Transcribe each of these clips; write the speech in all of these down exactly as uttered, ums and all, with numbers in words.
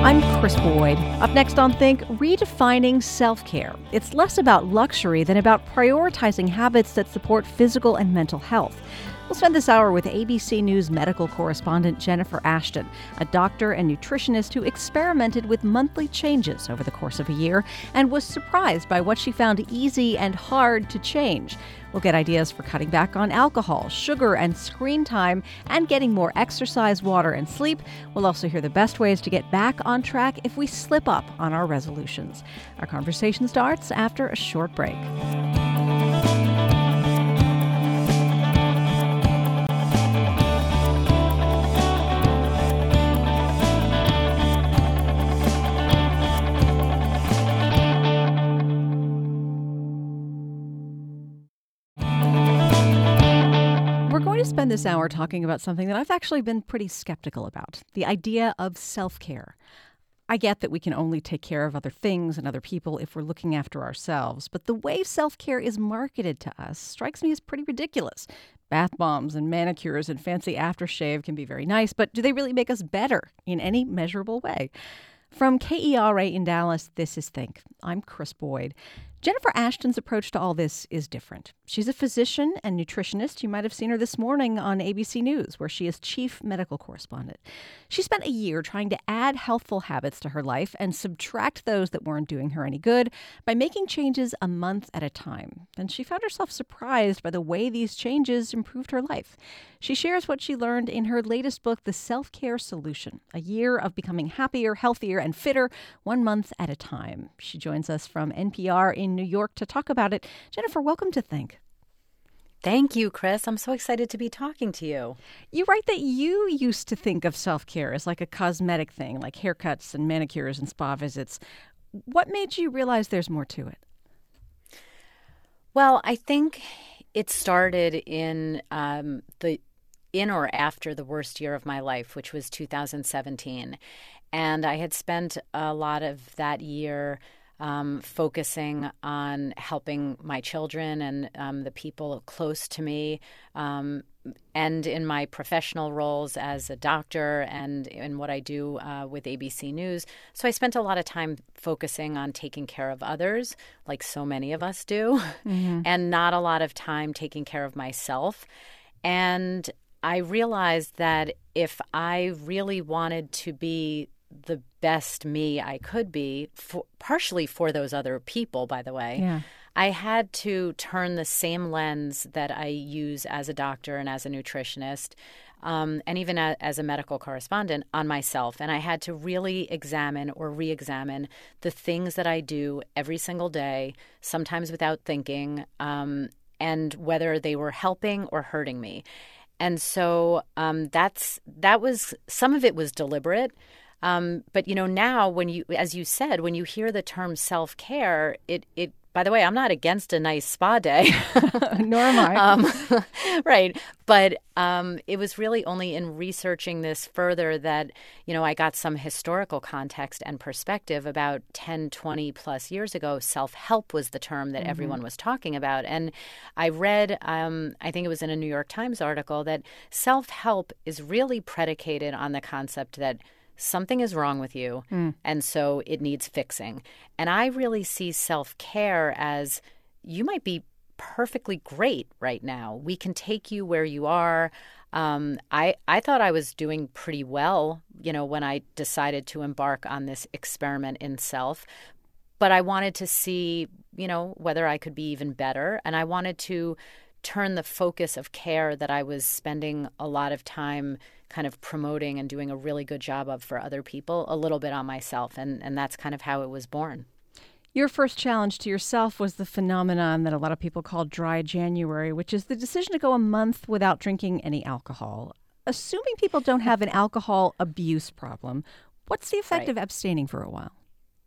I'm Chris Boyd. Up next on Think, redefining self-care. It's less about luxury than about prioritizing habits that support physical and mental health. We'll spend this hour with A B C News medical correspondent Jennifer Ashton, a doctor and nutritionist who experimented with monthly changes over the course of a year and was surprised by what she found easy and hard to change. We'll get ideas for cutting back on alcohol, sugar, and screen time, and getting more exercise, water, and sleep. We'll also hear the best ways to get back on track if we slip up on our resolutions. Our conversation starts after a short break. Spend this hour talking about something that I've actually been pretty skeptical about, the idea of self-care. I get that we can only take care of other things and other people if we're looking after ourselves, but the way self-care is marketed to us strikes me as pretty ridiculous. Bath bombs and manicures and fancy aftershave can be very nice, but do they really make us better in any measurable way? From K E R A in Dallas, this is Think. I'm Chris Boyd. Jennifer Ashton's approach to all this is different. She's a physician and nutritionist. You might have seen her this morning on A B C News, where she is chief medical correspondent. She spent a year trying to add healthful habits to her life and subtract those that weren't doing her any good by making changes a month at a time. And she found herself surprised by the way these changes improved her life. She shares what she learned in her latest book, The Self-Care Solution, a year of becoming happier, healthier, and fitter, one month at a time. She joins us from N P R in New York to talk about it. Jennifer, welcome to Think. Thank you, Chris. I'm so excited to be talking to you. You write that you used to think of self-care as like a cosmetic thing, like haircuts and manicures and spa visits. What made you realize there's more to it? Well, I think it started in um, the in or after the worst year of my life, which was two thousand seventeen. And I had spent a lot of that year Um, focusing on helping my children and um, the people close to me, um, and in my professional roles as a doctor and in what I do uh, with A B C News. So I spent a lot of time focusing on taking care of others, like so many of us do, mm-hmm. and not a lot of time taking care of myself. And I realized that if I really wanted to be the best me I could be, for, partially for those other people, by the way, yeah. I had to turn the same lens that I use as a doctor and as a nutritionist, um, and even a, as a medical correspondent on myself. And I had to really examine or re-examine the things that I do every single day, sometimes without thinking, um, and whether they were helping or hurting me. And so um, that's that was some of it was deliberate. Um, but, you know, now when you, as you said, when you hear the term self-care, it, it, by the way, I'm not against a nice spa day. Nor am I. um, right. But um, it was really only in researching this further that, you know, I got some historical context and perspective. About ten, twenty plus years ago, self-help was the term that mm-hmm. everyone was talking about. And I read, um, I think it was in a New York Times article, that self-help is really predicated on the concept that something is wrong with you, mm. and so it needs fixing. And I really see self-care as you might be perfectly great right now. We can take you where you are. Um, I, I thought I was doing pretty well, you know, when I decided to embark on this experiment in self. But I wanted to see, you know, whether I could be even better. And I wanted to turn the focus of care that I was spending a lot of time kind of promoting and doing a really good job of for other people a little bit on myself. And, and that's kind of how it was born. Your first challenge to yourself was the phenomenon that a lot of people call dry January, which is the decision to go a month without drinking any alcohol. Assuming people don't have an alcohol abuse problem, what's the effect Right. of abstaining for a while?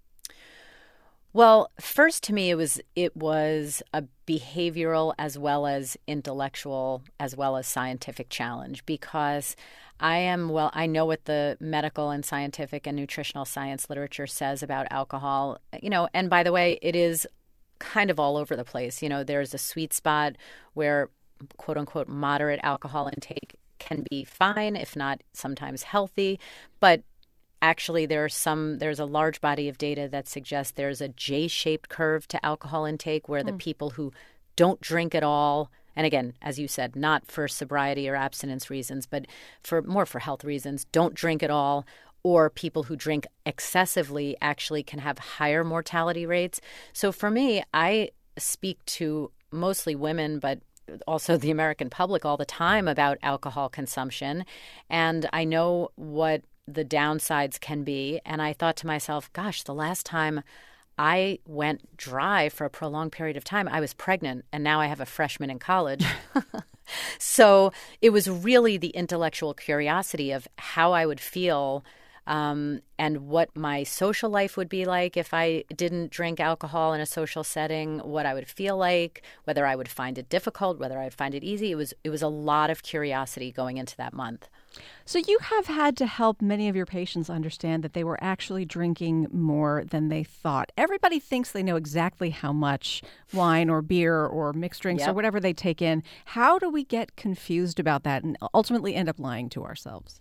Well, first to me, it was it was a behavioral as well as intellectual as well as scientific challenge, because I am, well, I know what the medical and scientific and nutritional science literature says about alcohol, you know, and by the way, it is kind of all over the place. You know, there's a sweet spot where, quote unquote, moderate alcohol intake can be fine, if not sometimes healthy. But actually there's some there's a large body of data that suggests there's a J-shaped curve to alcohol intake where the people who don't drink at all, and again, as you said, not for sobriety or abstinence reasons, but for more for health reasons, don't drink at all, or people who drink excessively actually can have higher mortality rates. So for me, I speak to mostly women, but also the American public all the time about alcohol consumption. And I know what the downsides can be. And I thought to myself, gosh, the last time I went dry for a prolonged period of time, I was pregnant, and now I have a freshman in college. So it was really the intellectual curiosity of how I would feel um, and what my social life would be like if I didn't drink alcohol in a social setting, what I would feel like, whether I would find it difficult, whether I'd find it easy. It was it was a lot of curiosity going into that month. So you have had to help many of your patients understand that they were actually drinking more than they thought. Everybody thinks they know exactly how much wine or beer or mixed drinks Yep. or whatever they take in. How do we get confused about that and ultimately end up lying to ourselves?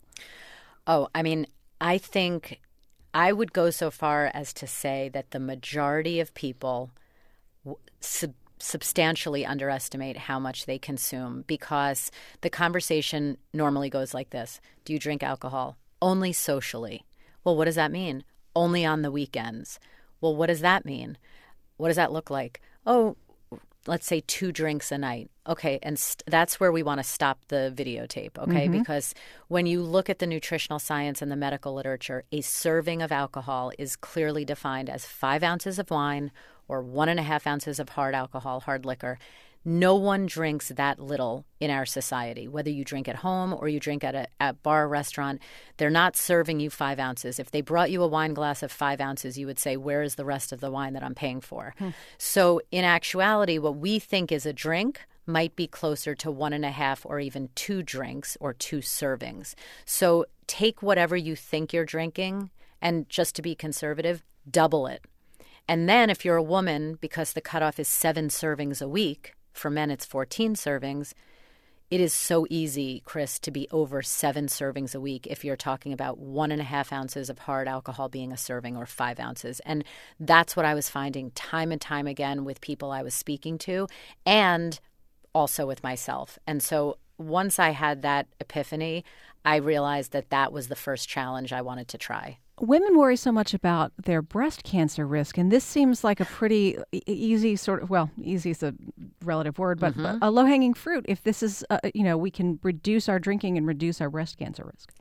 Oh, I mean, I think I would go so far as to say that the majority of people w- sub- substantially underestimate how much they consume, because the conversation normally goes like this. Do you drink alcohol? Only socially. Well, what does that mean? Only on the weekends. Well, what does that mean? What does that look like? Oh, let's say two drinks a night. Okay, and st- that's where we want to stop the videotape, okay? Mm-hmm. Because when you look at the nutritional science and the medical literature, a serving of alcohol is clearly defined as five ounces of wine or one and a half ounces of hard alcohol, hard liquor. No one drinks that little in our society, whether you drink at home or you drink at a at bar or restaurant. They're not serving you five ounces. If they brought you a wine glass of five ounces, you would say, where is the rest of the wine that I'm paying for? Hmm. So in actuality, what we think is a drink might be closer to one and a half or even two drinks or two servings. So take whatever you think you're drinking and, just to be conservative, double it. And then if you're a woman, because the cutoff is seven servings a week, for men it's fourteen servings, it is so easy, Chris, to be over seven servings a week if you're talking about one and a half ounces of hard alcohol being a serving or five ounces. And that's what I was finding time and time again with people I was speaking to, and also with myself. And so once I had that epiphany, I realized that that was the first challenge I wanted to try. Women worry so much about their breast cancer risk, and this seems like a pretty e- easy sort of, well, easy is a relative word, but Mm-hmm. a low-hanging fruit if this is, uh, you know, we can reduce our drinking and reduce our breast cancer risk.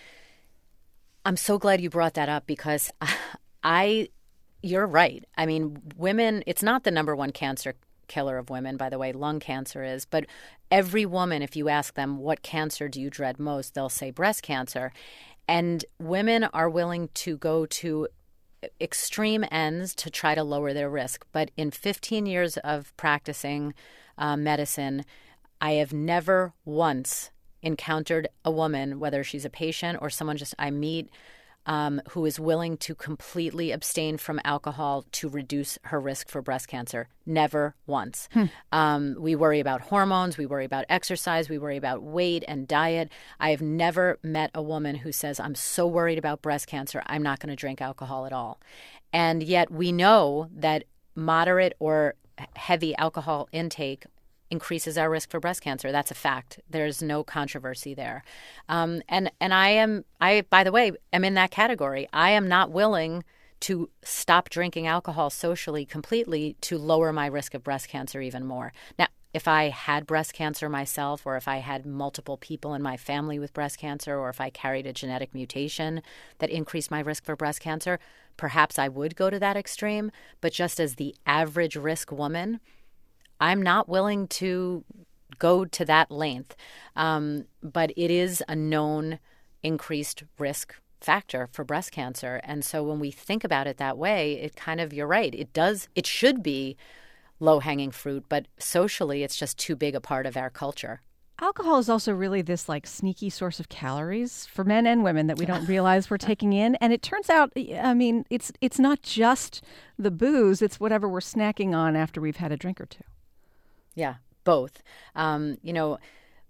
I'm so glad you brought that up, because I, you're right. I mean, women, it's not the number one cancer killer of women, by the way. Lung cancer is. But every woman, if you ask them, what cancer do you dread most, they'll say breast cancer. And women are willing to go to extreme ends to try to lower their risk. But in fifteen years of practicing uh, medicine, I have never once encountered a woman, whether she's a patient or someone just I meet, um, who is willing to completely abstain from alcohol to reduce her risk for breast cancer. Never once. Hmm. Um, we worry about hormones. We worry about exercise. We worry about weight and diet. I have never met a woman who says, I'm so worried about breast cancer, I'm not going to drink alcohol at all. And yet we know that moderate or heavy alcohol intake increases our risk for breast cancer. That's a fact. There's no controversy there. Um, and and I am, I by the way, am in that category. I am not willing to stop drinking alcohol socially completely to lower my risk of breast cancer even more. Now, if I had breast cancer myself, or if I had multiple people in my family with breast cancer, or if I carried a genetic mutation that increased my risk for breast cancer, perhaps I would go to that extreme. But just as the average risk woman, I'm not willing to go to that length. Um, but it is a known increased risk factor for breast cancer. And so when we think about it that way, it kind of, you're right, it does, it should be low-hanging fruit, but socially it's just too big a part of our culture. Alcohol is also really this like sneaky source of calories for men and women that we don't realize we're taking in. And it turns out, I mean, it's it's not just the booze, it's whatever we're snacking on after we've had a drink or two. Yeah, both. Um, you know,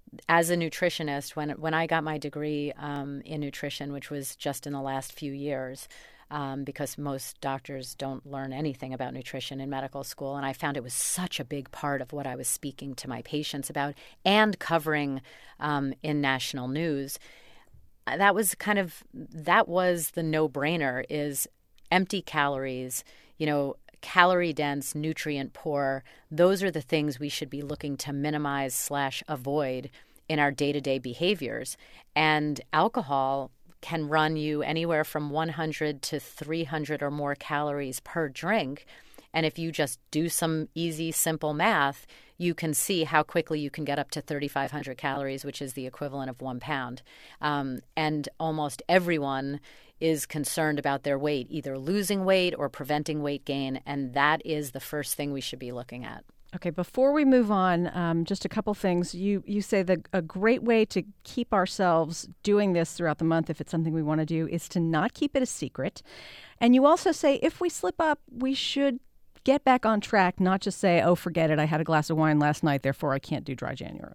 as a nutritionist, when when I got my degree um, in nutrition, which was just in the last few years, um, because most doctors don't learn anything about nutrition in medical school, and I found it was such a big part of what I was speaking to my patients about and covering um, in national news. That was kind of, that was the no-brainer, is empty calories, you know, calorie dense, nutrient poor. Those are the things we should be looking to minimize slash avoid in our day-to-day behaviors. And alcohol can run you anywhere from one hundred to three hundred or more calories per drink. And if you just do some easy, simple math, you can see how quickly you can get up to thirty-five hundred calories, which is the equivalent of one pound. Um, and almost everyone is concerned about their weight, either losing weight or preventing weight gain. And that is the first thing we should be looking at. Okay, before we move on, um, just a couple things. You you say that a great way to keep ourselves doing this throughout the month, if it's something we want to do, is to not keep it a secret. And you also say if we slip up, we should get back on track, not just say, oh, forget it, I had a glass of wine last night, therefore I can't do dry January.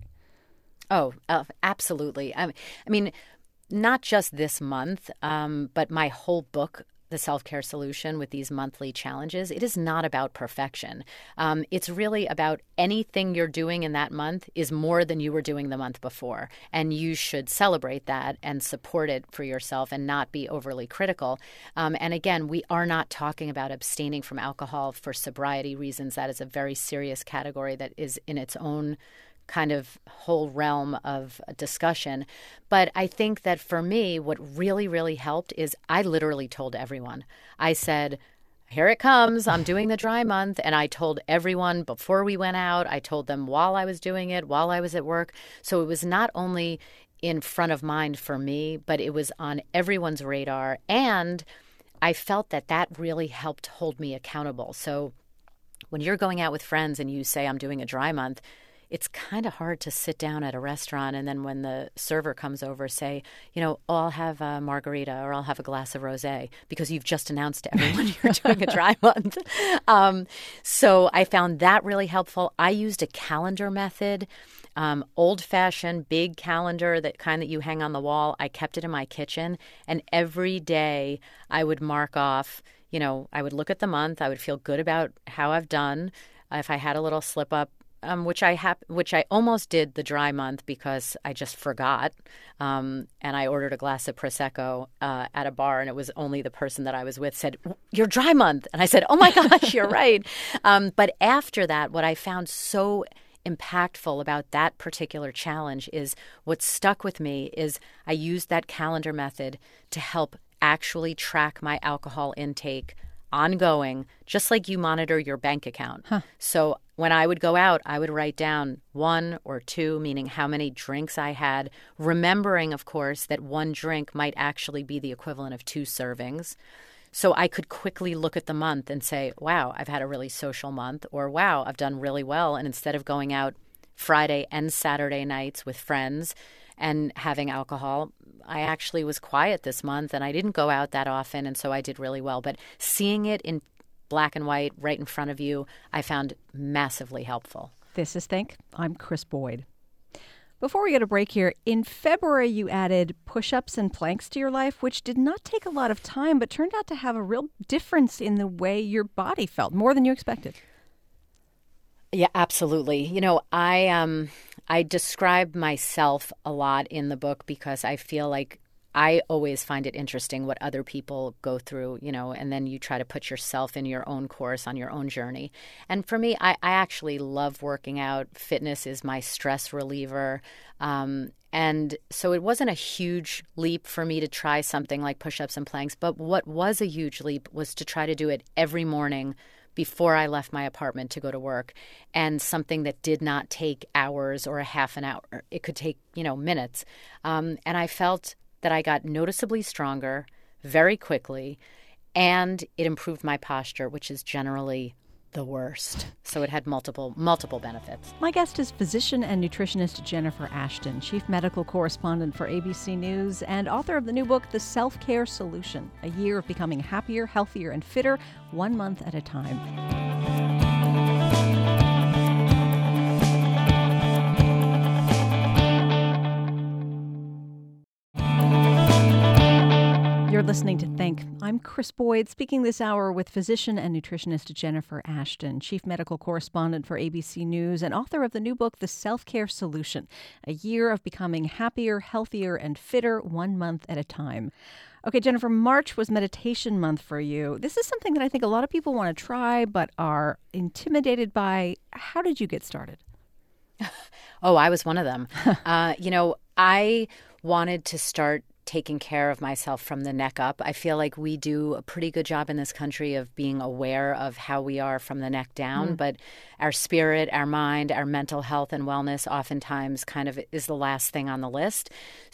Oh, uh, absolutely. I, I mean, not just this month, um, but my whole book, The Self-Care Solution, with these monthly challenges, it is not about perfection. Um, it's really about anything you're doing in that month is more than you were doing the month before. And you should celebrate that and support it for yourself and not be overly critical. Um, and again, we are not talking about abstaining from alcohol for sobriety reasons. That is a very serious category that is in its own kind of whole realm of discussion. But I think that for me, what really, really helped is I literally told everyone. I said, here it comes. I'm doing the dry month. And I told everyone before we went out. I told them while I was doing it, while I was at work. So it was not only in front of mind for me, but it was on everyone's radar. And I felt that that really helped hold me accountable. So when you're going out with friends and you say, I'm doing a dry month, it's kind of hard to sit down at a restaurant and then when the server comes over, say, you know, oh, I'll have a margarita or I'll have a glass of rosé, because you've just announced to everyone you're doing a dry month. Um, so I found that really helpful. I used a calendar method, um, old-fashioned big calendar, that kind that you hang on the wall. I kept it in my kitchen, and every day I would mark off, you know, I would look at the month. I would feel good about how I've done. If I had a little slip up, Um, which I hap- which I almost did the dry month because I just forgot, um, and I ordered a glass of Prosecco uh, at a bar, and it was only the person that I was with said, "You're dry month," and I said, "Oh my gosh, you're right." Um, but after that, what I found so impactful about that particular challenge is what stuck with me is I used that calendar method to help actually track my alcohol intake ongoing, just like you monitor your bank account. Huh. So when I would go out, I would write down one or two, meaning how many drinks I had, remembering, of course, that one drink might actually be the equivalent of two servings. So I could quickly look at the month and say, wow, I've had a really social month, or wow, I've done really well. And instead of going out Friday and Saturday nights with friends and having alcohol, I actually was quiet this month and I didn't go out that often, and so I did really well. But seeing it in black and white right in front of you, I found massively helpful. This is Think. I'm Chris Boyd. Before we get a break here, in February you added push-ups and planks to your life, which did not take a lot of time, but turned out to have a real difference in the way your body felt, more than you expected. Yeah, absolutely. You know, I um, I describe myself a lot in the book because I feel like I always find it interesting what other people go through, you know, and then you try to put yourself in your own course on your own journey. And for me, I, I actually love working out. Fitness is my stress reliever. Um, and so it wasn't a huge leap for me to try something like push-ups and planks. But what was a huge leap was to try to do it every morning before I left my apartment to go to work, and something that did not take hours or a half an hour. It could take, you know, minutes. Um, and I felt that I got noticeably stronger very quickly, and it improved my posture, which is generally the worst. So it had multiple, multiple benefits. My guest is physician and nutritionist Jennifer Ashton, chief medical correspondent for A B C News and author of the new book, The Self-Care Solution, a year of becoming happier, healthier, and fitter, one month at a time. You're listening to Think. I'm Chris Boyd, speaking this hour with physician and nutritionist Jennifer Ashton, chief medical correspondent for A B C News and author of the new book, The Self-Care Solution, a year of becoming happier, healthier, and fitter one month at a time. Okay, Jennifer, March was meditation month for you. This is something that I think a lot of people want to try but are intimidated by. How did you get started? Oh, I was one of them. uh, you know, I wanted to start taking care of myself from the neck up. I feel like we do a pretty good job in this country of being aware of how we are from the neck down, mm. but our spirit, our mind, our mental health and wellness oftentimes kind of is the last thing on the list.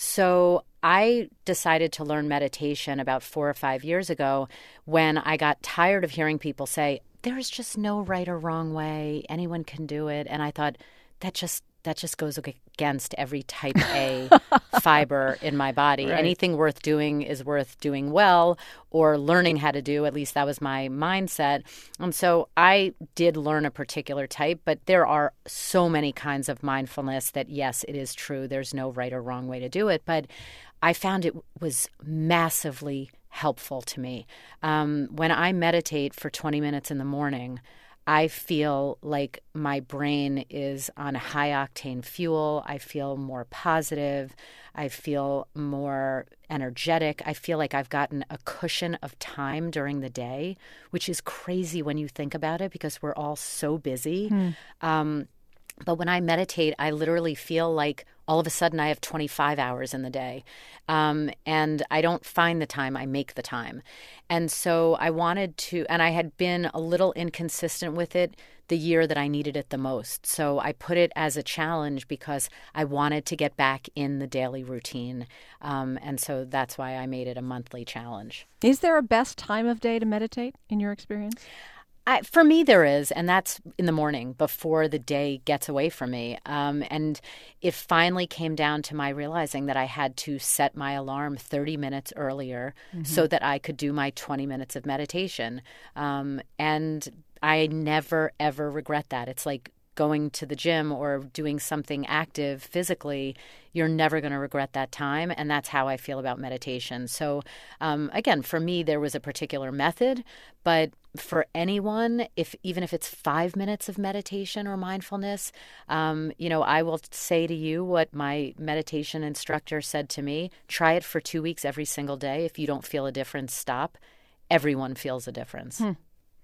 So I decided to learn meditation about four or five years ago when I got tired of hearing people say, there is just no right or wrong way. Anyone can do it. And I thought, that just that just goes against every type A fiber in my body. Right. Anything worth doing is worth doing well or learning how to do. At least that was my mindset. And so I did learn a particular type, but there are so many kinds of mindfulness that, yes, it is true. There's no right or wrong way to do it. But I found it was massively helpful to me. Um, when I meditate for twenty minutes in the morning, I feel like my brain is on high-octane fuel. I feel more positive. I feel more energetic. I feel like I've gotten a cushion of time during the day, which is crazy when you think about it because we're all so busy. Hmm. Um, but when I meditate, I literally feel like all of a sudden I have twenty-five hours in the day. Um, and I don't find the time, I make the time. And so I wanted to, and I had been a little inconsistent with it the year that I needed it the most. So I put it as a challenge because I wanted to get back in the daily routine. Um, and so that's why I made it a monthly challenge. Is there a best time of day to meditate in your experience? I, for me, there is, and that's in the morning before the day gets away from me. Um, and it finally came down to my realizing that I had to set my alarm thirty minutes earlier mm-hmm. so that I could do my twenty minutes of meditation. Um, and I never, ever regret that. It's like going to the gym or doing something active physically. You're never going to regret that time. And that's how I feel about meditation. So um, again, for me, there was a particular method, but for anyone, if even if it's five minutes of meditation or mindfulness, um, you know, I will say to you what my meditation instructor said to me, try it for two weeks every single day. If you don't feel a difference, stop. Everyone feels a difference. Hmm.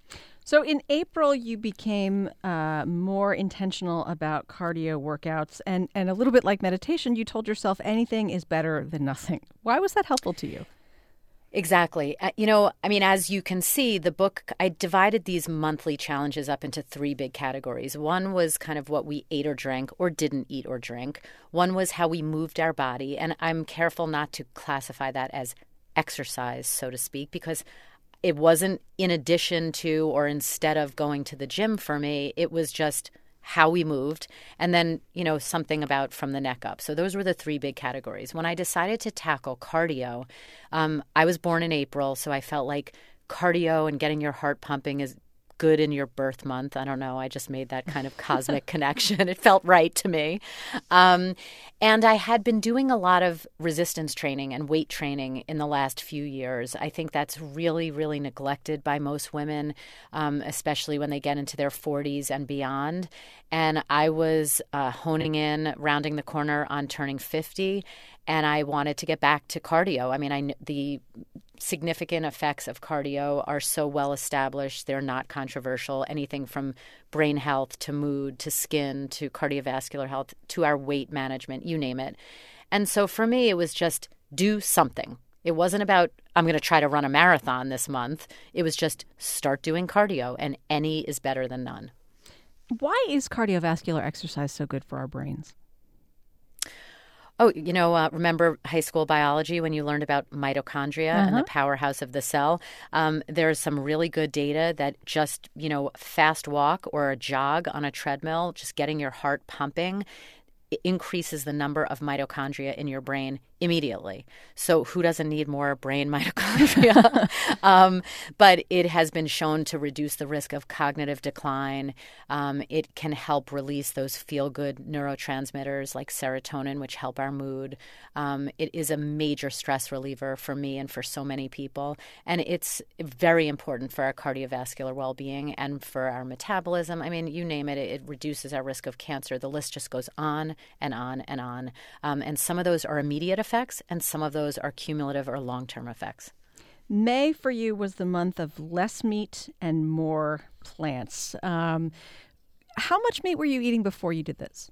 So in April, you became uh, more intentional about cardio workouts and, and a little bit like meditation, you told yourself anything is better than nothing. Why was that helpful to you? Exactly. Uh, you know, I mean, as you can see, the book, I divided these monthly challenges up into three big categories. One was kind of what we ate or drank or didn't eat or drink. One was how we moved our body. And I'm careful not to classify that as exercise, so to speak, because it wasn't in addition to or instead of going to the gym for me. It was just how we moved, and then, you know, something about from the neck up. So those were the three big categories. When I decided to tackle cardio, um, I was born in April, so I felt like cardio and getting your heart pumping is good in your birth month. I don't know. I just made that kind of cosmic connection. It felt right to me. Um, and I had been doing a lot of resistance training and weight training in the last few years. I think that's really, really neglected by most women, um, especially when they get into their forties and beyond. And I was uh, honing in, rounding the corner on turning fifty, and I wanted to get back to cardio. I mean, I the significant effects of cardio are so well established. They're not controversial. Anything from brain health to mood to skin to cardiovascular health to our weight management, you name it. And so for me, it was just do something. It wasn't about, I'm going to try to run a marathon this month. It was just start doing cardio, and any is better than none. Why is cardiovascular exercise so good for our brains? Oh, you know, uh, remember high school biology when you learned about mitochondria uh-huh. and the powerhouse of the cell? Um, there's some really good data that just, you know, fast walk or a jog on a treadmill, just getting your heart pumping, it increases the number of mitochondria in your brain immediately. So who doesn't need more brain mitochondria? um, but it has been shown to reduce the risk of cognitive decline. Um, it can help release those feel-good neurotransmitters like serotonin, which help our mood. Um, it is a major stress reliever for me and for so many people. And it's very important for our cardiovascular well-being and for our metabolism. I mean, you name it, it reduces our risk of cancer. The list just goes on and on and on. Um, and some of those are immediate effects, and some of those are cumulative or long-term effects. May for you was the month of less meat and more plants. Um, how much meat were you eating before you did this?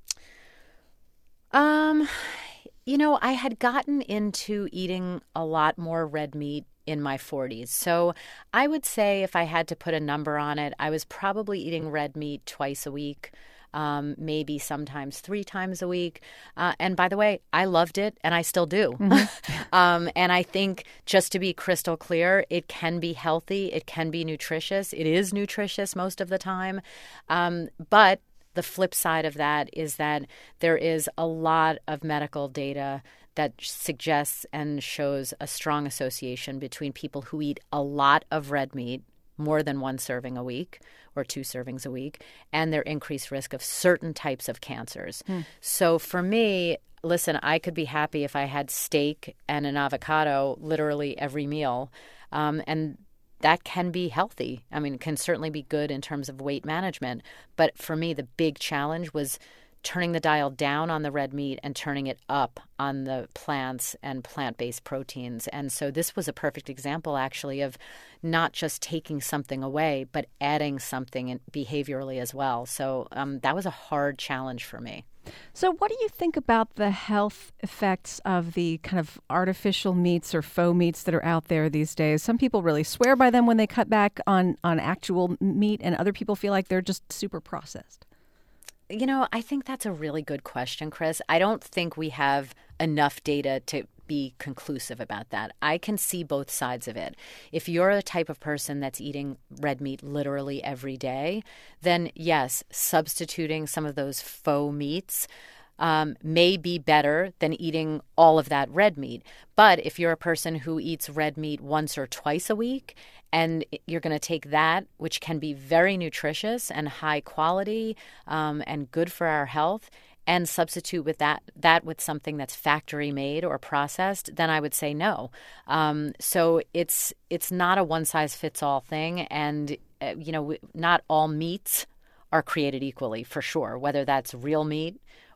Um, you know, I had gotten into eating a lot more red meat in my forties. So I would say if I had to put a number on it, I was probably eating red meat twice a week. Um, maybe sometimes three times a week. Uh, and by the way, I loved it and I still do. Mm-hmm. um, and I think just to be crystal clear, it can be healthy. It can be nutritious. It is nutritious most of the time. Um, but the flip side of that is that there is a lot of medical data that suggests and shows a strong association between people who eat a lot of red meat, more than one serving a week or two servings a week, and their increased risk of certain types of cancers. Hmm. So for me, listen, I could be happy if I had steak and an avocado literally every meal. Um, and that can be healthy. I mean, it can certainly be good in terms of weight management. But for me, the big challenge was turning the dial down on the red meat and turning it up on the plants and plant-based proteins. And so this was a perfect example, actually, of not just taking something away, but adding something behaviorally as well. So um, that was a hard challenge for me. So what do you think about the health effects of the kind of artificial meats or faux meats that are out there these days? Some people really swear by them when they cut back on, on actual meat, and other people feel like they're just super processed. You know, I think that's a really good question, Chris. I don't think we have enough data to be conclusive about that. I can see both sides of it. If you're the type of person that's eating red meat literally every day, then yes, substituting some of those faux meats Um, may be better than eating all of that red meat. But if you're a person who eats red meat once or twice a week, and you're going to take that, which can be very nutritious and high quality um, and good for our health, and substitute with that that with something that's factory made or processed, then I would say no. Um, so it's it's not a one size fits all thing, and uh, you know, not all meats are created equally, for sure, whether that's real meat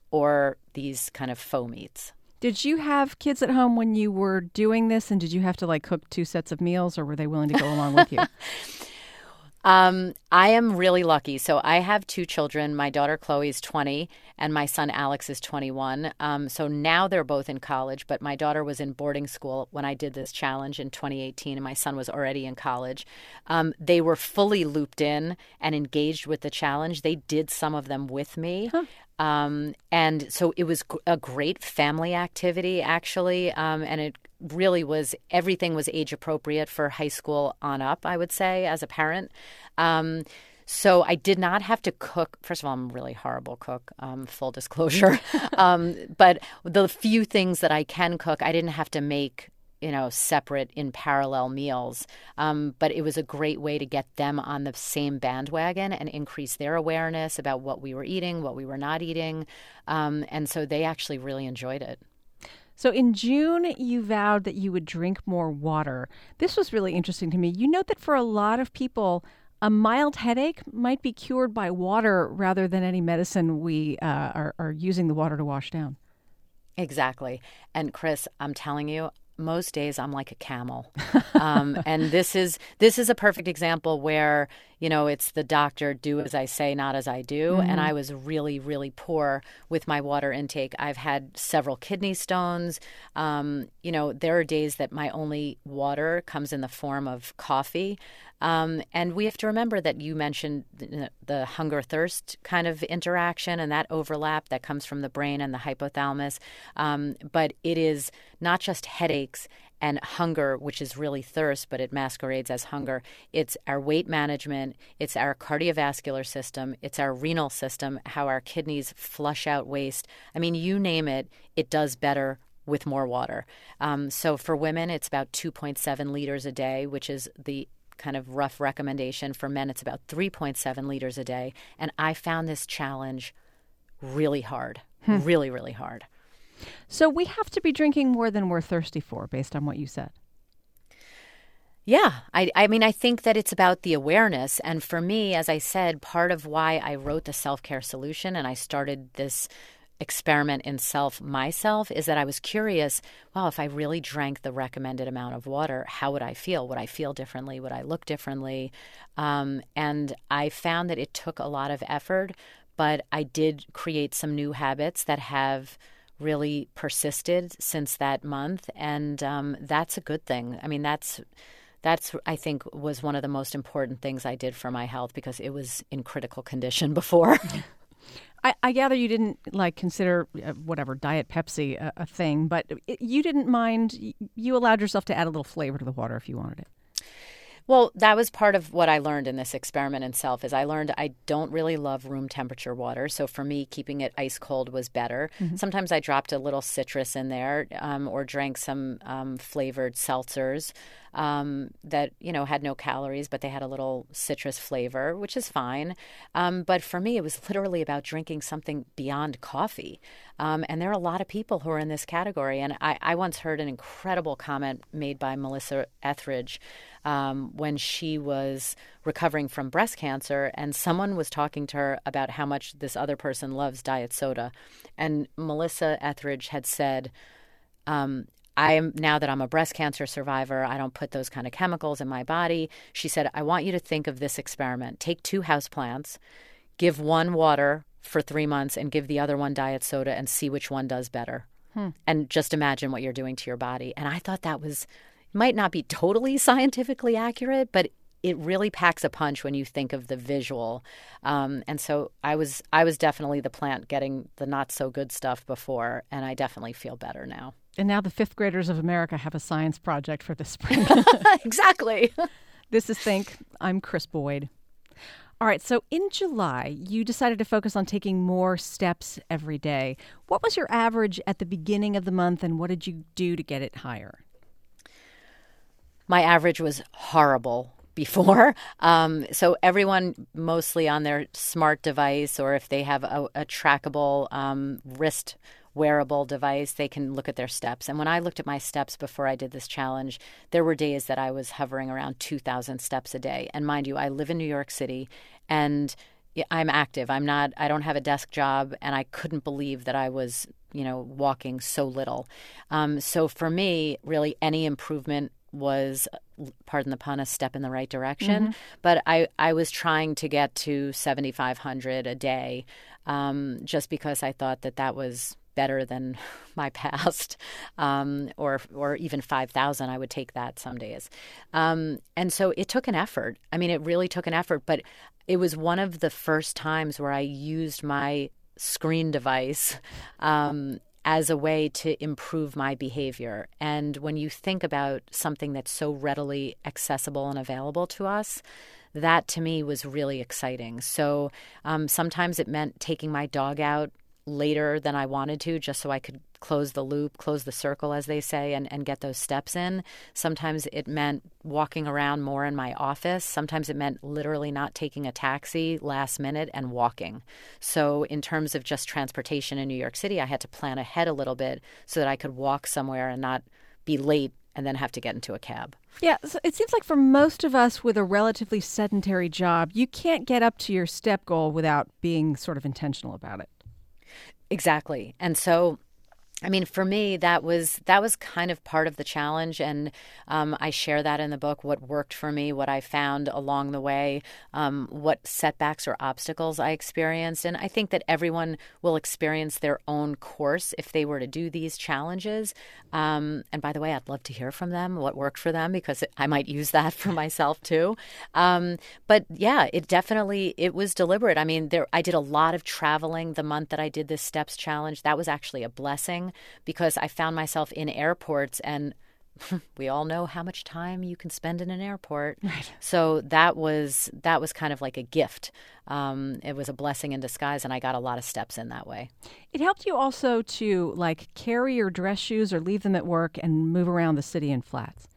or these kind of faux meats. Did you have kids at home when you were doing this, and did you have to like cook two sets of meals, or were they willing to go along with you? Um, I am really lucky. So I have two children. My daughter Chloe is twenty and my son Alex is twenty-one. Um, so now they're both in college, but my daughter was in boarding school when I did this challenge in twenty eighteen, and my son was already in college. Um, they were fully looped in and engaged with the challenge. They did some of them with me. Huh. Um, and so it was a great family activity, actually. Um, and it really was, everything was age appropriate for high school on up, I would say, as a parent. Um, so I did not have to cook. First of all, I'm a really horrible cook, um, full disclosure. um, but the few things that I can cook, I didn't have to make, you know, separate in parallel meals. Um, but it was a great way to get them on the same bandwagon and increase their awareness about what we were eating, what we were not eating. Um, and so they actually really enjoyed it. So in June, you vowed that you would drink more water. This was really interesting to me. You note that for a lot of people, a mild headache might be cured by water rather than any medicine we uh, are, are using the water to wash down. Exactly. And Chris, I'm telling you, most days I'm like a camel. Um, and this is this is a perfect example where, you know, it's the doctor, do as I say, not as I do. Mm-hmm. And I was really, really poor with my water intake. I've had several kidney stones. Um, you know, there are days that my only water comes in the form of coffee. Um, and we have to remember that you mentioned the, the hunger-thirst kind of interaction and that overlap that comes from the brain and the hypothalamus. Um, but it is not just headaches and hunger, which is really thirst, but it masquerades as hunger. It's our weight management. It's our cardiovascular system. It's our renal system, how our kidneys flush out waste. I mean, you name it, it does better with more water. Um, so for women, it's about two point seven liters a day, which is the kind of rough recommendation. For men, it's about three point seven liters a day. And I found this challenge really hard, hmm. really, really hard. So we have to be drinking more than we're thirsty for, based on what you said. Yeah, I, I mean, I think that it's about the awareness. And for me, as I said, part of why I wrote the self-care solution and I started this experiment in self myself is that I was curious, wow, if I really drank the recommended amount of water, how would I feel? Would I feel differently? Would I look differently? Um, and I found that it took a lot of effort, but I did create some new habits that have really persisted since that month. And um, that's a good thing. I mean, that's... That's, I think, was one of the most important things I did for my health because it was in critical condition before. I, I gather you didn't like consider uh, whatever Diet Pepsi a, a thing, but it, you didn't mind. You allowed yourself to add a little flavor to the water if you wanted it. Well, that was part of what I learned in this experiment in self is I learned I don't really love room temperature water. So for me, keeping it ice cold was better. Mm-hmm. Sometimes I dropped a little citrus in there um, or drank some um, flavored seltzers um, that, you know, had no calories, but they had a little citrus flavor, which is fine. Um, but for me, it was literally about drinking something beyond coffee. Um, and there are a lot of people who are in this category. And I, I once heard an incredible comment made by Melissa Etheridge Um, when she was recovering from breast cancer, and someone was talking to her about how much this other person loves diet soda. And Melissa Etheridge had said, um, I am now that I'm a breast cancer survivor, I don't put those kind of chemicals in my body. She said, I want you to think of this experiment. Take two houseplants, give one water for three months and give the other one diet soda and see which one does better. Hmm. And just imagine what you're doing to your body. And I thought that was... might not be totally scientifically accurate, but it really packs a punch when you think of the visual. Um, and so I was I was definitely the plant getting the not so good stuff before, and I definitely feel better now. And now the fifth graders of America have a science project for this spring. Exactly. This is Think. I'm Chris Boyd. All right, so in July, you decided to focus on taking more steps every day. What was your average at the beginning of the month, and what did you do to get it higher? My average was horrible before. Um, so everyone mostly on their smart device, or if they have a, a trackable um, wrist wearable device, they can look at their steps. And when I looked at my steps before I did this challenge, there were days that I was hovering around two thousand steps a day. And mind you, I live in New York City and I'm active. I'm not, I don't have a desk job, and I couldn't believe that I was, you know, walking so little. Um, so for me, really any improvement was, pardon the pun, a step in the right direction. Mm-hmm. But I, I was trying to get to seventy-five hundred a day um, just because I thought that that was better than my past, um, or or even five thousand. I would take that some days. Um, and so it took an effort. I mean, it really took an effort, but it was one of the first times where I used my screen device um, as a way to improve my behavior. And when you think about something that's so readily accessible and available to us, that to me was really exciting. So um, sometimes it meant taking my dog out later than I wanted to, just so I could close the loop, close the circle, as they say, and, and get those steps in. Sometimes it meant walking around more in my office. Sometimes it meant literally not taking a taxi last minute and walking. So in terms of just transportation in New York City, I had to plan ahead a little bit so that I could walk somewhere and not be late and then have to get into a cab. Yeah, so it seems like for most of us with a relatively sedentary job, you can't get up to your step goal without being sort of intentional about it. Exactly. And so, I mean, for me, that was that was kind of part of the challenge. And um, I share that in the book, what worked for me, what I found along the way, um, what setbacks or obstacles I experienced. And I think that everyone will experience their own course if they were to do these challenges. Um, and by the way, I'd love to hear from them, what worked for them, because I might use that for myself too. Um, but yeah, it definitely, it was deliberate. I mean, there I did a lot of traveling the month that I did this steps challenge. That was actually a blessing, because I found myself in airports and we all know how much time you can spend in an airport. Right. So that was that was kind of like a gift. Um, it was a blessing in disguise, and I got a lot of steps in that way. It helped you also to like carry your dress shoes or leave them at work and move around the city in flats.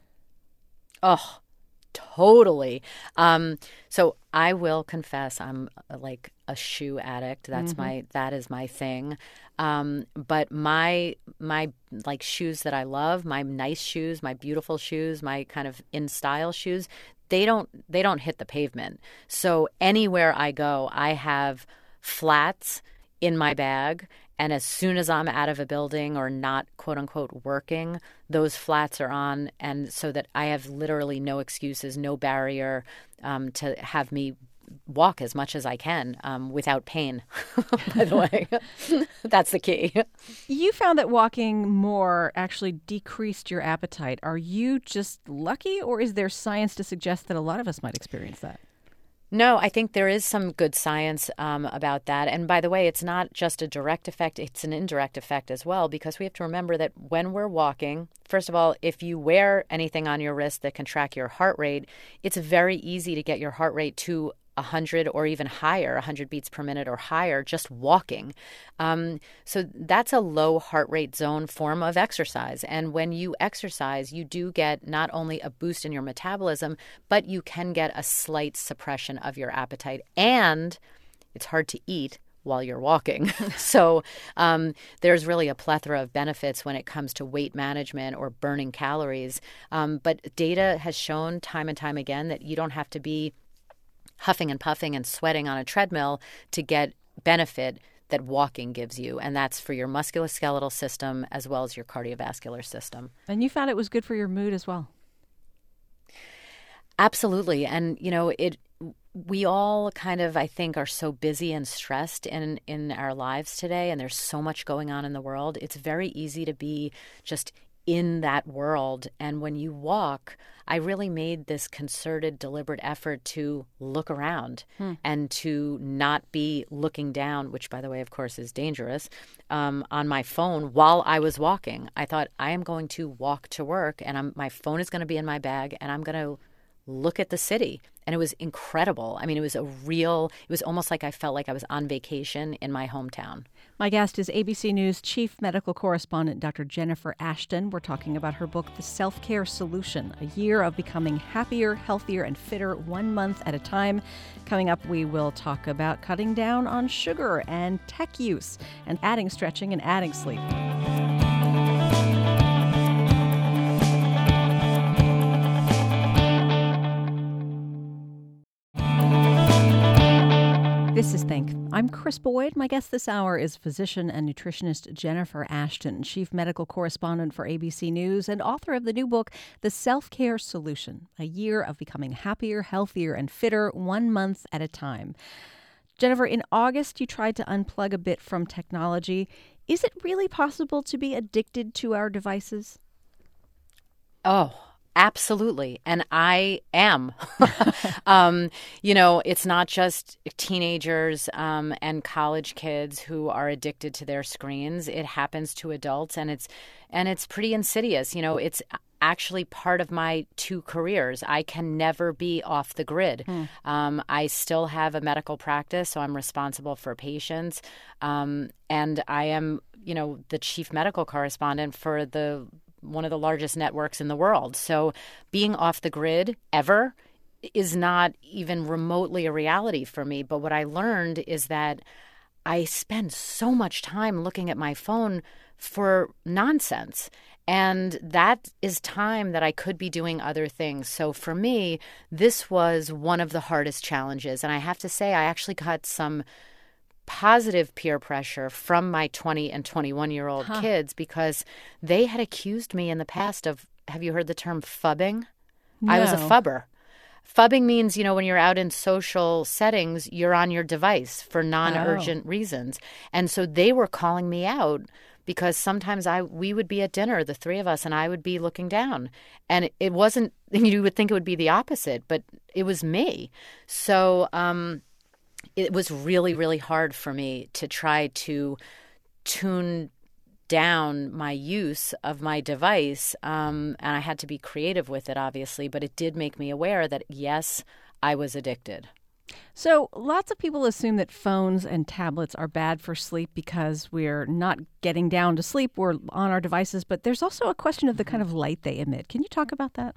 Oh, totally. Um, so I will confess I'm uh, like a shoe addict. That's Mm-hmm. my that is my thing. Um, but my my like shoes that I love, my nice shoes, my beautiful shoes, my kind of in style shoes, they don't they don't hit the pavement. So anywhere I go, I have flats in my bag. And as soon as I'm out of a building or not, quote unquote, working, those flats are on. And so that I have literally no excuses, no barrier um, to have me walk as much as I can um, without pain, by the way. That's the key. You found that walking more actually decreased your appetite. Are you just lucky, or is there science to suggest that a lot of us might experience that? No, I think there is some good science um, about that. And by the way, it's not just a direct effect, it's an indirect effect as well, because we have to remember that when we're walking, first of all, if you wear anything on your wrist that can track your heart rate, it's very easy to get your heart rate to one hundred or even higher, one hundred beats per minute or higher, just walking. Um, so that's a low heart rate zone form of exercise. And when you exercise, you do get not only a boost in your metabolism, but you can get a slight suppression of your appetite. And it's hard to eat while you're walking. so um, there's really a plethora of benefits when it comes to weight management or burning calories. Um, but data has shown time and time again that you don't have to be huffing and puffing and sweating on a treadmill to get benefit that walking gives you. And that's for your musculoskeletal system as well as your cardiovascular system. And you found it was good for your mood as well. Absolutely. And, you know, it we all kind of, I think, are so busy and stressed in, in our lives today, and there's so much going on in the world. It's very easy to be just in that world. And when you walk, I really made this concerted, deliberate effort to look around hmm. and to not be looking down, which, by the way, of course, is dangerous, um, on my phone while I was walking. I thought, I am going to walk to work, and I'm, my phone is going to be in my bag, and I'm going to look at the city. And it was incredible. I mean, it was a real, it was almost like I felt like I was on vacation in my hometown. My guest is A B C News Chief Medical Correspondent Doctor Jennifer Ashton. We're talking about her book, The Self-Care Solution, a year of becoming happier, healthier, and fitter one month at a time. Coming up, we will talk about cutting down on sugar and tech use and adding stretching and adding sleep. This is Think. I'm Chris Boyd. My guest this hour is physician and nutritionist Jennifer Ashton, chief medical correspondent for A B C News and author of the new book, The Self-Care Solution, a year of becoming happier, healthier, and fitter one month at a time. Jennifer, in August, you tried to unplug a bit from technology. Is it really possible to be addicted to our devices? Oh, absolutely. And I am. um, you know, it's not just teenagers um, and college kids who are addicted to their screens. It happens to adults, and it's and it's pretty insidious. You know, it's actually part of my two careers. I can never be off the grid. Hmm. Um, I still have a medical practice, so I'm responsible for patients. Um, and I am, you know, the chief medical correspondent for the one of the largest networks in the world. So being off the grid ever is not even remotely a reality for me. But what I learned is that I spend so much time looking at my phone for nonsense. And that is time that I could be doing other things. So for me, this was one of the hardest challenges. And I have to say, I actually got some positive peer pressure from my twenty and twenty-one-year-old huh. kids because they had accused me in the past of, have you heard the term phubbing? No. I was a phubber. Phubbing means, you know, when you're out in social settings, you're on your device for non-urgent oh. reasons. And so they were calling me out because sometimes I we would be at dinner, the three of us, and I would be looking down. And it, it wasn't, you would think it would be the opposite, but it was me. So, um, it was really, really hard for me to try to tune down my use of my device. Um, and I had to be creative with it, obviously, but it did make me aware that, yes, I was addicted. So lots of people assume that phones and tablets are bad for sleep because we're not getting down to sleep. We're on our devices. But there's also a question of the kind of light they emit. Can you talk about that?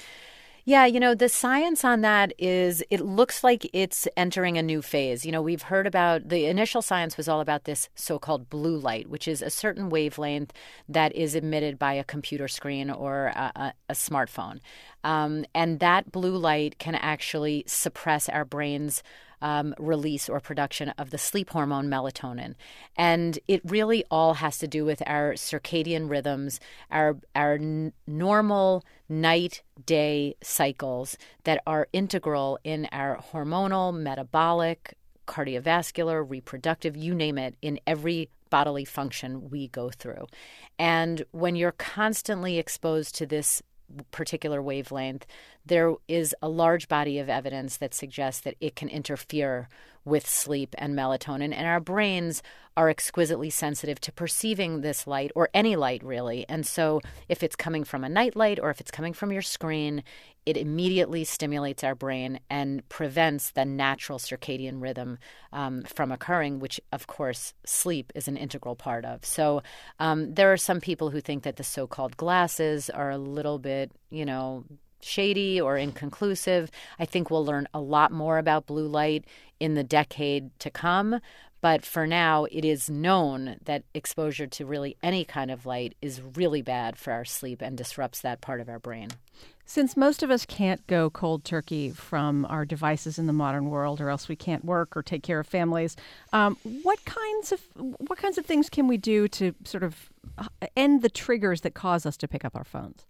Yeah, you know, the science on that is it looks like it's entering a new phase. You know, we've heard about the initial science was all about this so-called blue light, which is a certain wavelength that is emitted by a computer screen or a, a, a smartphone. Um, and that blue light can actually suppress our brain's Um, release or production of the sleep hormone melatonin. And it really all has to do with our circadian rhythms, our, our n- normal night-day cycles that are integral in our hormonal, metabolic, cardiovascular, reproductive, you name it, in every bodily function we go through. And when you're constantly exposed to this particular wavelength, there is a large body of evidence that suggests that it can interfere with sleep and melatonin. And our brains are exquisitely sensitive to perceiving this light, or any light really. And so if it's coming from a night light or if it's coming from your screen, it immediately stimulates our brain and prevents the natural circadian rhythm um, from occurring, which, of course, sleep is an integral part of. So um, there are some people who think that the so-called glasses are a little bit, you know, shady or inconclusive. I think we'll learn a lot more about blue light in the decade to come. But for now, it is known that exposure to really any kind of light is really bad for our sleep and disrupts that part of our brain. Since most of us can't go cold turkey from our devices in the modern world, or else we can't work or take care of families, um, what kinds of what kinds of things can we do to sort of end the triggers that cause us to pick up our phones?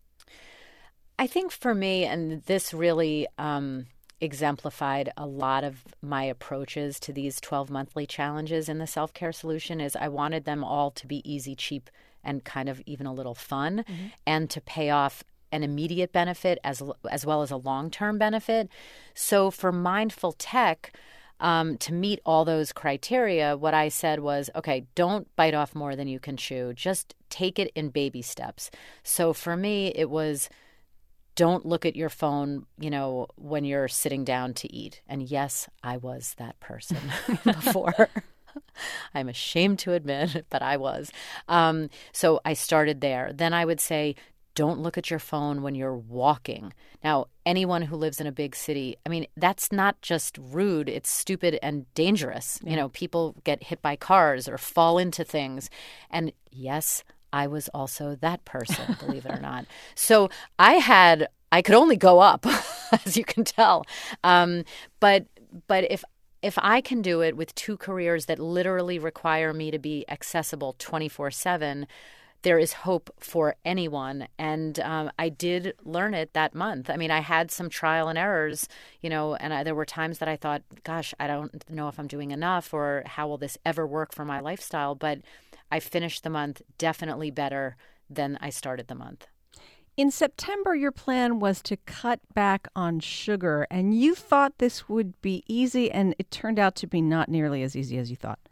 I think for me, and this really um, exemplified a lot of my approaches to these twelve monthly challenges in the self-care solution, is I wanted them all to be easy, cheap, and kind of even a little fun, mm-hmm. and to pay off an immediate benefit as as well as a long-term benefit. So for Mindful Tech, um, to meet all those criteria, what I said was, okay, don't bite off more than you can chew. Just take it in baby steps. So for me, it was, don't look at your phone, you know, when you're sitting down to eat. And yes, I was that person before. I'm ashamed to admit, but I was. Um, so I started there. Then I would say, don't look at your phone when you're walking. Now, anyone who lives in a big city, I mean, that's not just rude. It's stupid and dangerous. Yeah. You know, people get hit by cars or fall into things. And yes, I was also that person, believe it or not. So I had, I could only go up, as you can tell. Um, but but if if I can do it with two careers that literally require me to be accessible twenty-four seven, there is hope for anyone. And um, I did learn it that month. I mean, I had some trial and errors, you know, and I, there were times that I thought, gosh, I don't know if I'm doing enough or how will this ever work for my lifestyle. But I finished the month definitely better than I started the month. In September, your plan was to cut back on sugar, and you thought this would be easy, and it turned out to be not nearly as easy as you thought.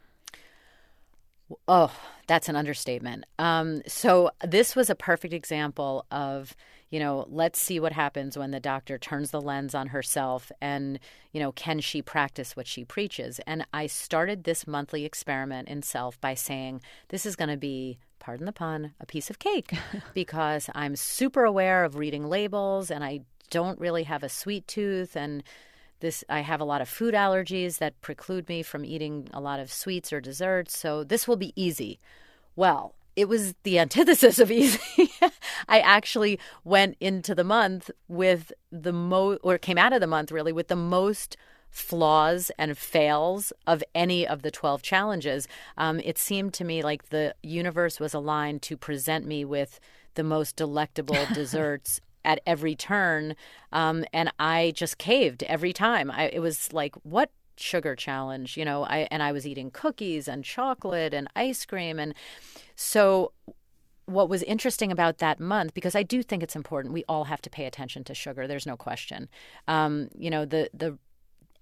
Oh, that's an understatement. Um, so this was a perfect example of, you know, let's see what happens when the doctor turns the lens on herself and, you know, can she practice what she preaches? And I started this monthly experiment in self by saying, this is going to be, pardon the pun, a piece of cake because I'm super aware of reading labels and I don't really have a sweet tooth, and This I have a lot of food allergies that preclude me from eating a lot of sweets or desserts, so this will be easy. Well, it was the antithesis of easy. I actually went into the month with the mo or came out of the month really with the most flaws and fails of any of the twelve challenges. Um, it seemed to me like the universe was aligned to present me with the most delectable desserts at every turn, um, and I just caved every time. I, it was like, what sugar challenge, you know? I and I was eating cookies and chocolate and ice cream, and so what was interesting about that month, because I do think it's important, we all have to pay attention to sugar. There's no question. Um, you know, the the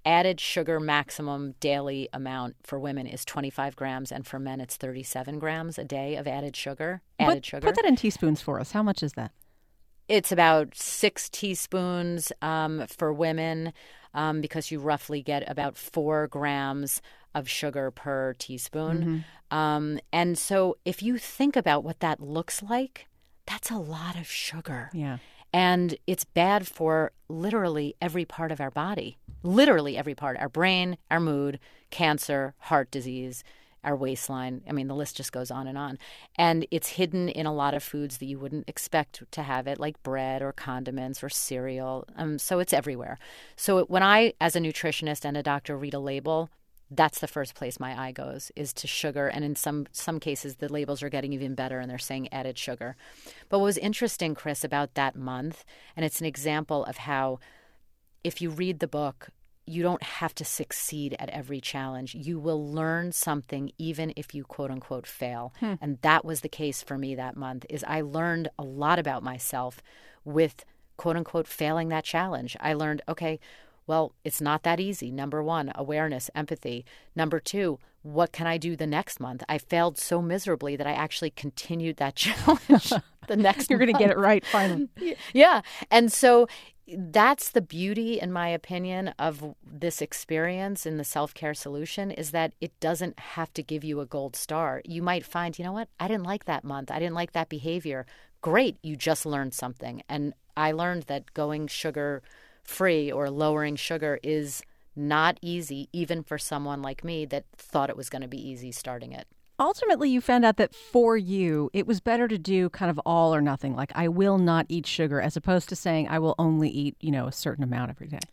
added sugar maximum daily amount for women is twenty-five grams, and for men it's thirty-seven grams a day of added sugar. Added Put, sugar. Put that in teaspoons for us. How much is that? It's about six teaspoons um, for women um, because you roughly get about four grams of sugar per teaspoon. Mm-hmm. Um, and so if you think about what that looks like, that's a lot of sugar. Yeah. And it's bad for literally every part of our body, literally every part, our brain, our mood, cancer, heart disease, our waistline. I mean, the list just goes on and on. And it's hidden in a lot of foods that you wouldn't expect to have it, like bread or condiments or cereal. Um, so it's everywhere. So when I, as a nutritionist and a doctor, read a label, that's the first place my eye goes, is to sugar. And in some some cases, the labels are getting even better and they're saying added sugar. But what was interesting, Chris, about that month, and it's an example of how if you read the book, you don't have to succeed at every challenge. You will learn something even if you quote unquote fail. Hmm. And that was the case for me that month, is I learned a lot about myself with quote unquote failing that challenge. I learned, okay, well, it's not that easy. Number one, awareness, empathy. Number two, what can I do the next month? I failed so miserably that I actually continued that challenge the next You're going to get it right finally. Yeah. And so that's the beauty, in my opinion, of this experience in the self-care solution, is that it doesn't have to give you a gold star. You might find, you know what, I didn't like that month. I didn't like that behavior. Great. You just learned something. And I learned that going sugar free or lowering sugar is not easy, even for someone like me that thought it was going to be easy starting it. Ultimately, you found out that for you, it was better to do kind of all or nothing, like I will not eat sugar, as opposed to saying I will only eat, you know, a certain amount every day.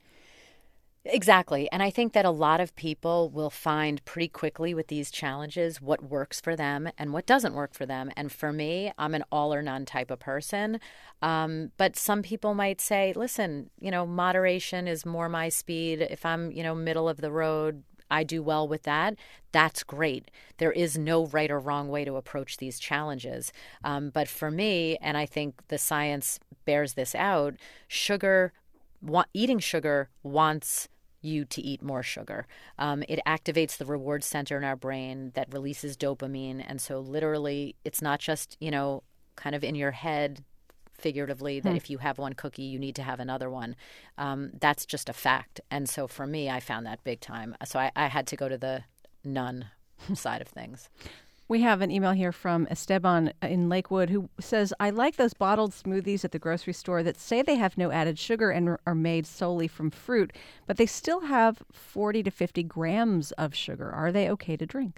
Exactly. And I think that a lot of people will find pretty quickly with these challenges what works for them and what doesn't work for them. And for me, I'm an all or none type of person. Um, but some people might say, listen, you know, moderation is more my speed. If I'm, you know, middle of the road, I do well with that. That's great. There is no right or wrong way to approach these challenges. Um, but for me, and I think the science bears this out, sugar, wa- eating sugar wants you to eat more sugar. Um, it activates the reward center in our brain that releases dopamine. And so literally, it's not just, you know, kind of in your head, figuratively, that hmm. if you have one cookie, you need to have another one. Um, that's just a fact. And so for me, I found that big time. So I, I had to go to the none side of things. We have an email here from Esteban in Lakewood who says, I like those bottled smoothies at the grocery store that say they have no added sugar and are made solely from fruit, but they still have forty to fifty grams of sugar. Are they okay to drink?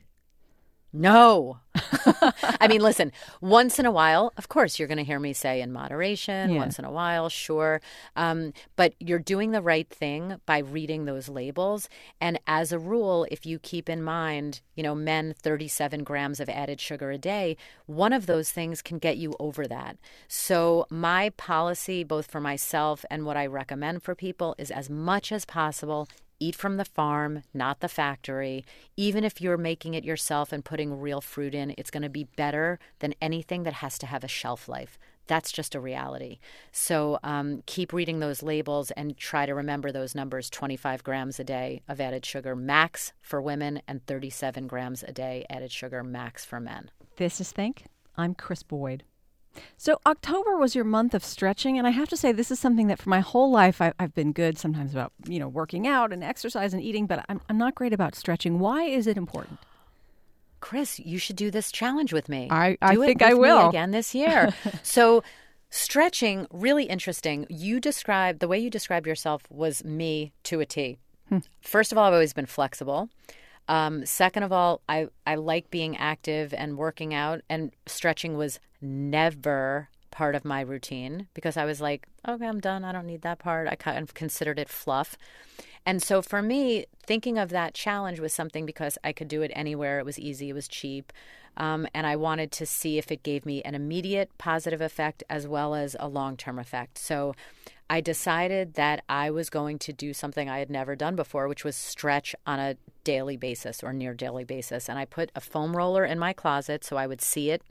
No. I mean, listen, once in a while, of course, you're going to hear me say in moderation, yeah. once in a while, sure. Um, but you're doing the right thing by reading those labels. And as a rule, if you keep in mind, you know, men, thirty-seven grams of added sugar a day, one of those things can get you over that. So my policy, both for myself and what I recommend for people, is as much as possible, eat from the farm, not the factory. Even if you're making it yourself and putting real fruit in, it's going to be better than anything that has to have a shelf life. That's just a reality. So um, keep reading those labels and try to remember those numbers, twenty-five grams a day of added sugar max for women and thirty-seven grams a day added sugar max for men. This is Think. I'm Chris Boyd. So October was your month of stretching, and I have to say this is something that for my whole life I, I've been good sometimes about, you know, working out and exercise and eating, but I'm, I'm not great about stretching. Why is it important? Chris, you should do this challenge with me. I, I do think it with I will. Me again this year. So stretching, really interesting. You described, the way you described yourself was me to a T. Hmm. First of all, I've always been flexible. Um, second of all, I, I like being active and working out, and stretching was never part of my routine because I was like, okay, I'm done. I don't need that part. I kind of considered it fluff. And so for me, thinking of that challenge was something because I could do it anywhere. It was easy. It was cheap. Um, and I wanted to see if it gave me an immediate positive effect as well as a long-term effect. So I decided that I was going to do something I had never done before, which was stretch on a daily basis or near daily basis. And I put a foam roller in my closet so I would see it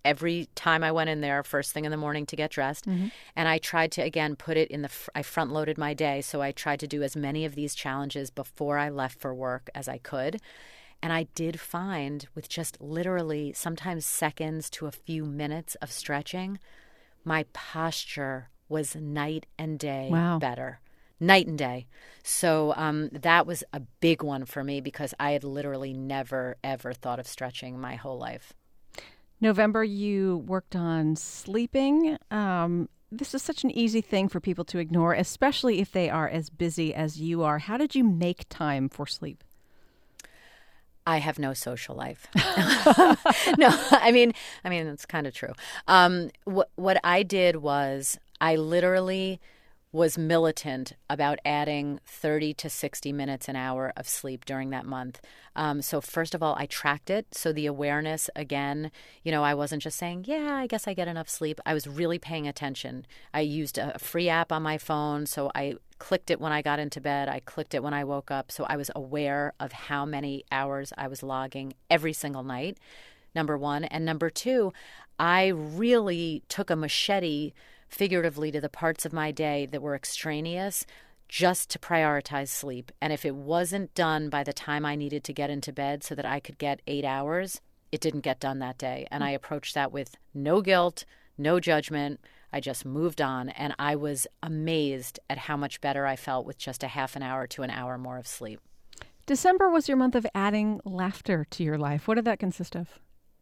every time I went in there first thing in the morning to get dressed. Mm-hmm. And I tried to, again, put it in the, I front loaded my day. So I tried to do as many of these challenges before I left for work as I could. And I did find with just literally sometimes seconds to a few minutes of stretching, my posture was night and day wow. better. Night and day. So um, that was a big one for me because I had literally never, ever thought of stretching my whole life. November, you worked on sleeping. Um, this is such an easy thing for people to ignore, especially if they are as busy as you are. How did you make time for sleep? I have no social life. No, I mean, I mean, it's kind of true. Um, what what I did was I literally was militant about adding thirty to sixty minutes an hour of sleep during that month. Um, so first of all, I tracked it. So the awareness, again, you know, I wasn't just saying, yeah, I guess I get enough sleep. I was really paying attention. I used a free app on my phone. So I clicked it when I got into bed. I clicked it when I woke up. So I was aware of how many hours I was logging every single night, number one. And number two, I really took a machete figuratively to the parts of my day that were extraneous just to prioritize sleep. And if it wasn't done by the time I needed to get into bed so that I could get eight hours, it didn't get done that day. And I approached that with no guilt, no judgment. I just moved on. And I was amazed at how much better I felt with just a half an hour to an hour more of sleep. December was your month of adding laughter to your life. What did that consist of?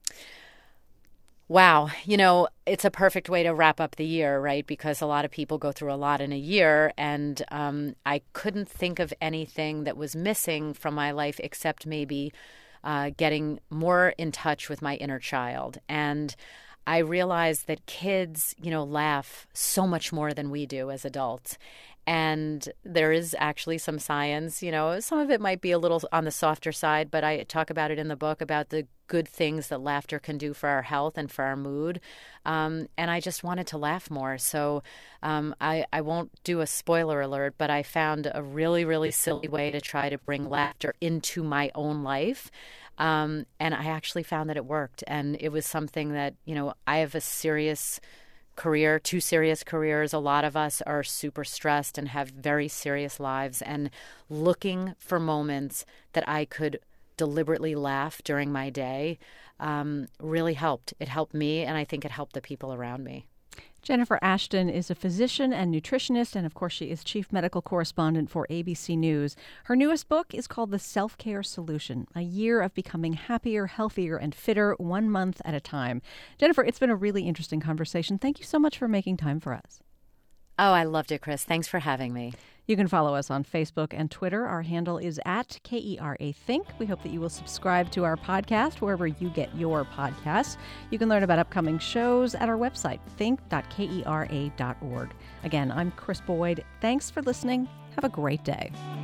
Wow. You know, it's a perfect way to wrap up the year, right? Because a lot of people go through a lot in a year. And um, I couldn't think of anything that was missing from my life except maybe uh, getting more in touch with my inner child. And I realized that kids, you know, laugh so much more than we do as adults. And there is actually some science, you know, some of it might be a little on the softer side, but I talk about it in the book about the good things that laughter can do for our health and for our mood. Um, and I just wanted to laugh more. So um, I, I won't do a spoiler alert, but I found a really, really silly way to try to bring laughter into my own life. Um, and I actually found that it worked. And it was something that, you know, I have a serious career, two serious careers. A lot of us are super stressed and have very serious lives. And looking for moments that I could deliberately laugh during my day um, really helped. It helped me, and I think it helped the people around me. Jennifer Ashton is a physician and nutritionist, and of course she is chief medical correspondent for A B C News. Her newest book is called The Self-Care Solution, a year of becoming happier, healthier, and fitter one month at a time. Jennifer, it's been a really interesting conversation. Thank you so much for making time for us. Oh, I loved it, Chris. Thanks for having me. You can follow us on Facebook and Twitter. Our handle is at K E R A Think. We hope that you will subscribe to our podcast wherever you get your podcasts. You can learn about upcoming shows at our website, think dot kera dot org. Again, I'm Chris Boyd. Thanks for listening. Have a great day.